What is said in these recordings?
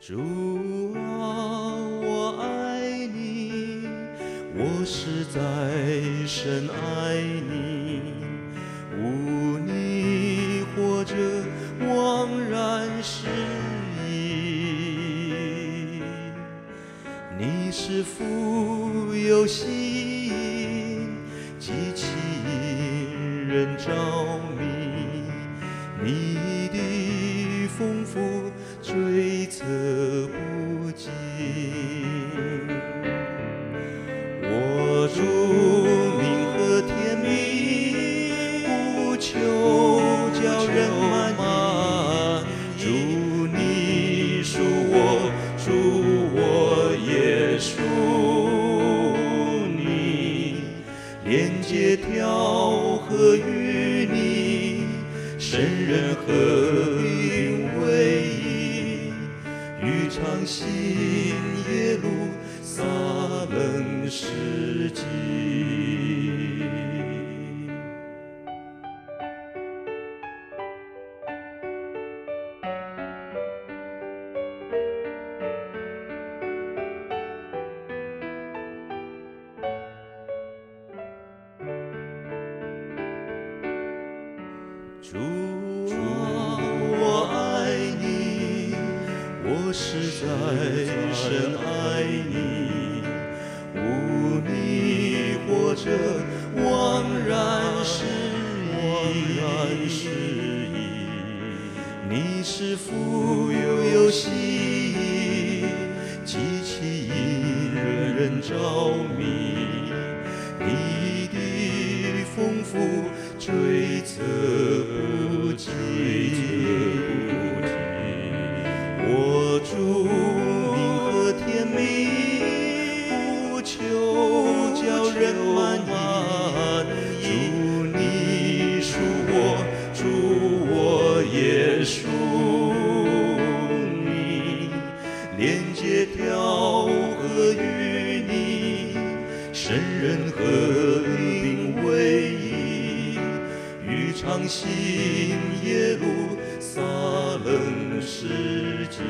主啊，我爱你，我实在深爱你。无你活着，枉然失意。你是富有吸引，激起人着迷。你的丰富追测不尽，我主名和甜蜜，不求叫人满意。主你属我，主我也属你，连接调和与你，神人合并为一，欲尝新耶路撒冷世纪。主啊，我爱你，我实在深爱你。无你活着，枉然失意。你是富有吸引，激起引人着迷。你的丰富追测不尽，我主名和甜蜜，不求叫人满意。主你属我，主我也属你，连接调和与你，神人合并为一，欲尝新耶路撒冷世纪。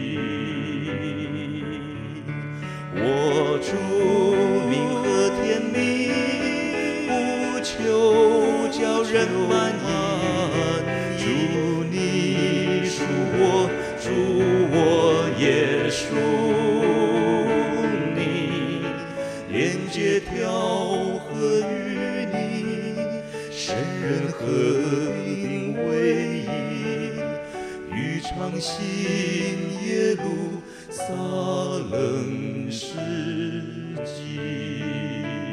我主名和甜蜜，不求叫人满意。主你属我，主我也属你，连接调和与你，神人合并为一，欲尝新耶路撒冷世纪。